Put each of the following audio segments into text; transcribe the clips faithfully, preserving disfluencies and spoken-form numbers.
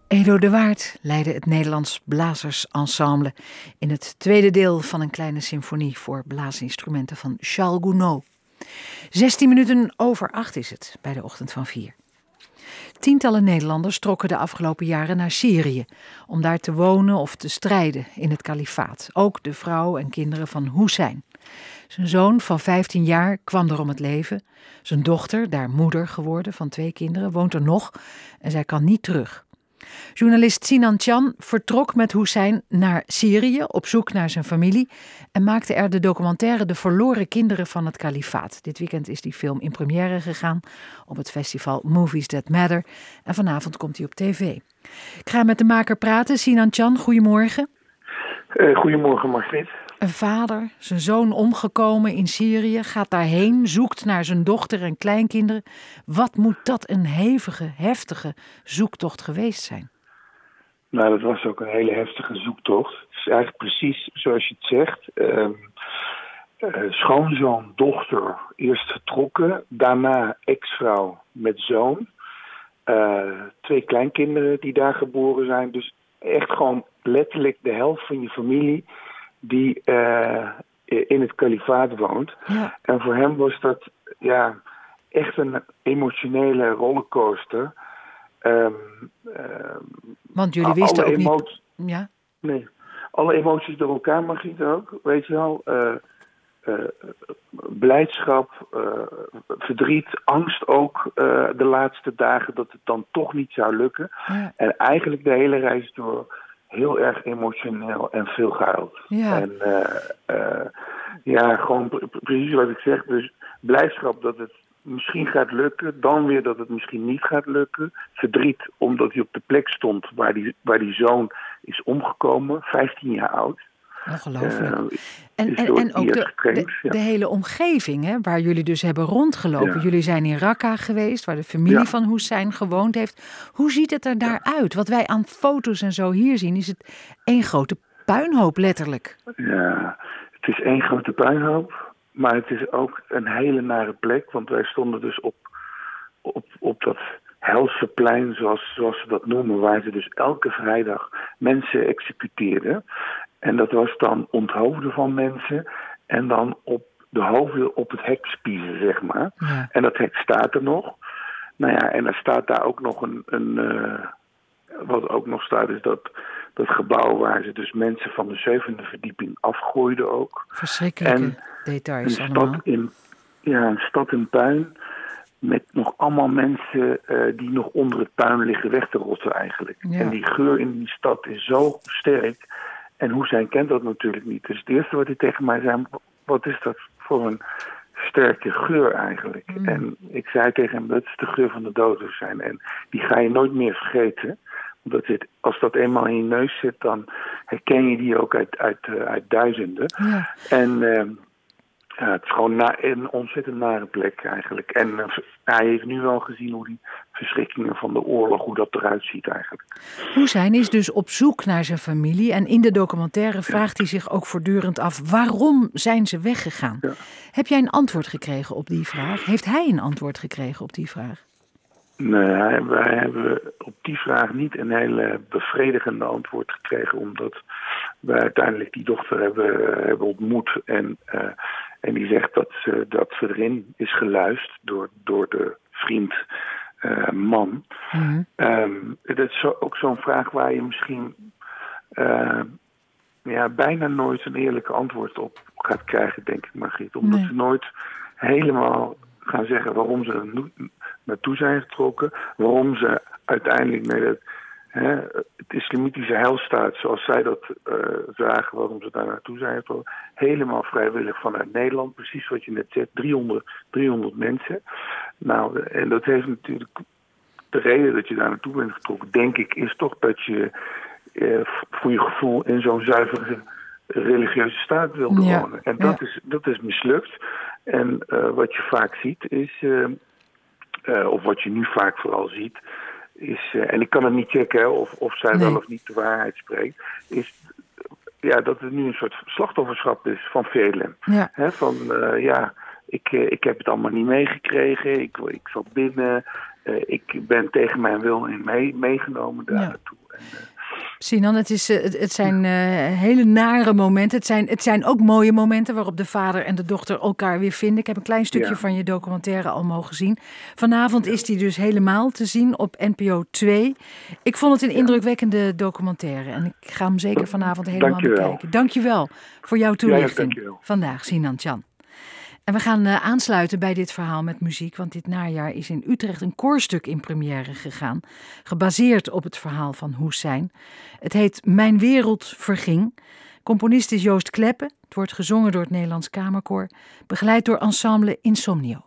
Edo de Waard leidde het Nederlands Blazersensemble in het tweede deel van een kleine symfonie voor blaasinstrumenten van Charles Gounod. Zestien minuten over acht is het bij de Ochtend van Vier. Tientallen Nederlanders trokken de afgelopen jaren naar Syrië om daar te wonen of te strijden in het kalifaat. Ook de vrouw en kinderen van Hussein. Zijn zoon van vijftien jaar kwam er om het leven. Zijn dochter, daar moeder geworden van twee kinderen, woont er nog en zij kan niet terug. Journalist Sinan Can vertrok met Hussein naar Syrië op zoek naar zijn familie en maakte er de documentaire De Verloren Kinderen van het Kalifaat. Dit weekend is die film in première gegaan op het festival Movies That Matter en vanavond komt hij op tv. Ik ga met de maker praten. Sinan Can, goedemorgen. Uh, goedemorgen Margriet. Een vader, zijn zoon omgekomen in Syrië, gaat daarheen, zoekt naar zijn dochter en kleinkinderen. Wat moet dat een hevige, heftige zoektocht geweest zijn? Nou, dat was ook een hele heftige zoektocht. Het is eigenlijk precies zoals je het zegt. Uh, uh, schoonzoon, dochter, eerst vertrokken. Daarna ex-vrouw met zoon. Uh, twee kleinkinderen die daar geboren zijn. Dus echt gewoon letterlijk de helft van je familie die uh, in het kalifaat woont. Ja. En voor hem was dat ja, echt een emotionele rollercoaster. Um, uh, Want jullie wisten ook emoties, niet... Ja? Nee, alle emoties door elkaar, Margriet, ook, weet je wel. Uh, uh, blijdschap, uh, verdriet, angst ook uh, de laatste dagen dat het dan toch niet zou lukken. Ja. En eigenlijk de hele reis door heel erg emotioneel en veel gehuild. Ja. En uh, uh, ja, gewoon pre- precies wat ik zeg. Dus blijdschap dat het misschien gaat lukken, dan weer dat het misschien niet gaat lukken. Verdriet omdat hij op de plek stond waar die, waar die zoon is omgekomen, vijftien jaar oud. Ongelooflijk. Uh, en en, en ook de, de, ja. de hele omgeving, hè, waar jullie dus hebben rondgelopen. Ja. Jullie zijn in Raqqa geweest, waar de familie ja. van Hussein gewoond heeft. Hoe ziet het er daar uit? Wat wij aan foto's en zo hier zien, is het één grote puinhoop, letterlijk. Ja, het is één grote puinhoop. Maar het is ook een hele nare plek, want wij stonden dus op, op, op dat helse plein, zoals, zoals ze dat noemen, waar ze dus elke vrijdag mensen executeerden. En dat was dan onthoofden van mensen en dan op de hoofden op het hek spiezen, zeg maar. Ja. En dat hek staat er nog. Nou ja, en er staat daar ook nog een... een uh, wat ook nog staat is dat, dat gebouw waar ze dus mensen van de zevende verdieping afgooiden ook. Verschrikkelijke en details een allemaal. Stad in, ja, een stad in puin met nog allemaal mensen uh, die nog onder het puin liggen weg te rotten eigenlijk. Ja. En die geur in die stad is zo sterk. En Hussein kent dat natuurlijk niet. Dus het eerste wat hij tegen mij zei, wat is dat voor een sterke geur eigenlijk? Mm. En ik zei tegen hem, dat is de geur van de dood zijn. En die ga je nooit meer vergeten. Dat zit, als dat eenmaal in je neus zit, dan herken je die ook uit, uit, uh, uit duizenden. Ja. En uh, ja, het is gewoon na, een ontzettend nare plek eigenlijk. En uh, hij heeft nu wel gezien hoe die verschrikkingen van de oorlog, hoe dat eruit ziet eigenlijk. Hussein is dus op zoek naar zijn familie. En in de documentaire vraagt ja. hij zich ook voortdurend af, waarom zijn ze weggegaan? Ja. Heb jij een antwoord gekregen op die vraag? Heeft hij een antwoord gekregen op die vraag? Nee, wij hebben op die vraag niet een hele bevredigende antwoord gekregen, omdat wij uiteindelijk die dochter hebben, hebben ontmoet en, uh, en die zegt dat ze, dat ze erin is geluisterd door, door de vriend uh, man. Mm-hmm. Um, dat is zo, ook zo'n vraag waar je misschien uh, ja, bijna nooit een eerlijke antwoord op gaat krijgen, denk ik, Margriet. Omdat nee. ze nooit helemaal gaan zeggen waarom ze er nu naartoe zijn getrokken, waarom ze uiteindelijk met het, hè, het islamitische heilstaat, zoals zij dat uh, zagen, waarom ze daar naartoe zijn getrokken, helemaal vrijwillig vanuit Nederland, precies wat je net zegt, driehonderd mensen. Nou, en dat heeft natuurlijk de reden dat je daar naartoe bent getrokken, denk ik, is toch dat je uh, voor je gevoel in zo'n zuivere religieuze staat wilde ja. wonen. En dat, ja. is, dat is mislukt. En uh, wat je vaak ziet is, uh, uh, of wat je nu vaak vooral ziet, is, uh, en ik kan het niet checken hè, of, of zij nee. wel of niet de waarheid spreekt, is ja, dat het nu een soort slachtofferschap is van velen. Ja. He, van uh, ja, ik, uh, ik heb het allemaal niet meegekregen, ik, ik zat binnen, uh, ik ben tegen mijn wil in mee, meegenomen daar ja. naartoe. Sinan, het, is, het, het zijn uh, hele nare momenten. Het zijn, het zijn ook mooie momenten waarop de vader en de dochter elkaar weer vinden. Ik heb een klein stukje ja. van je documentaire al mogen zien. Vanavond ja. is die dus helemaal te zien op N P O twee. Ik vond het een ja. indrukwekkende documentaire. En ik ga hem zeker vanavond helemaal Dankjewel. bekijken. Dank je wel voor jouw toelichting. Ja, vandaag, Sinan Can. En we gaan uh, aansluiten bij dit verhaal met muziek, want dit najaar is in Utrecht een koorstuk in première gegaan, gebaseerd op het verhaal van Hoessein. Het heet Mijn wereld verging. Componist is Joost Kleppen. Het wordt gezongen door het Nederlands Kamerkoor, begeleid door ensemble Insomnio.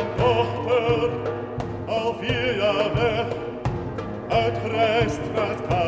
Al vier jaar weg, uitgereisd naar het